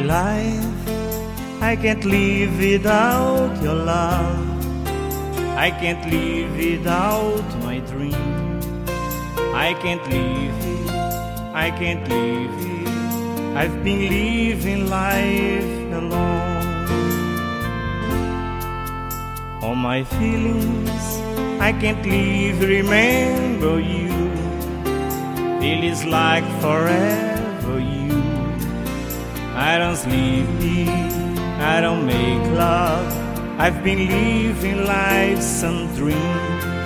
life, I can't live without your love. I can't live without my dream. I can't live it, I can't live it. I've been living life alone. All my feelings, I can't live, remember you. Feels like forever you. I don't sleep, I don't make love. I've been living life's some dream.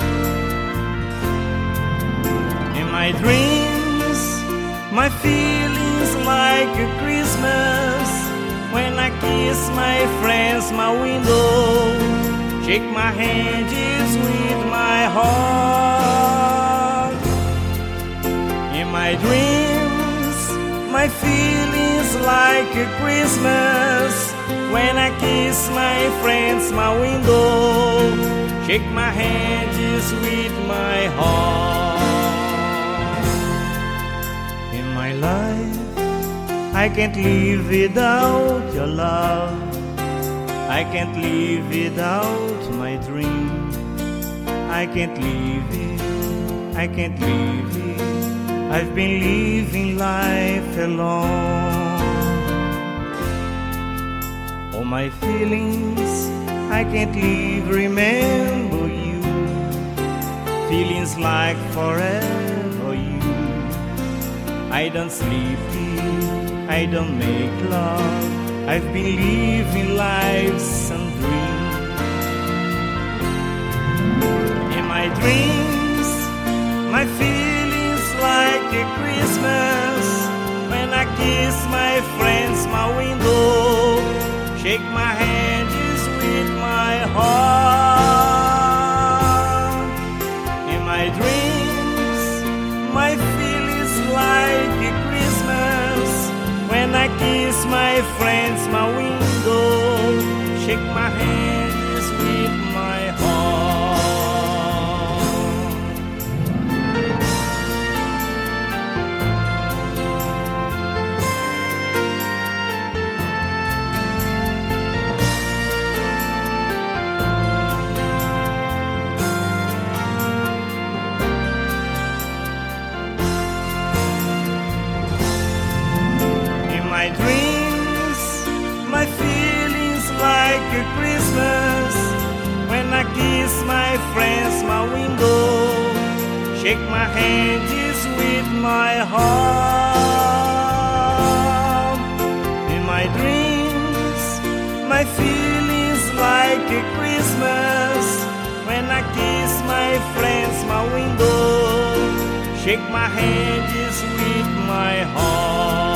In my dreams, my feelings like a Christmas. When I kiss my friends, my window, shake my hand is with my heart. In my dreams, my feelings like a Christmas. When I kiss my friends, my window, shake my hand is with my heart. In my life, I can't live without your love. I can't live without my dream. I can't live it, I can't live it. I've been living life alone. All my feelings, I can't live, remember you. Feelings like forever you. I don't sleep, I don't make love. I've been living life's some dream. In my dreams, my feelings like a Christmas. When I kiss my friends, my window, shake my hand is with my heart. In my dreams, my feelings like a Christmas. When I kiss my friends, my window, shake my hand is with my heart. My dreams, my feelings like a Christmas. When I kiss my friends, my window, shake my hand is with my heart. In my dreams, my feelings like a Christmas. When I kiss my friends, my window, shake my hand is with my heart.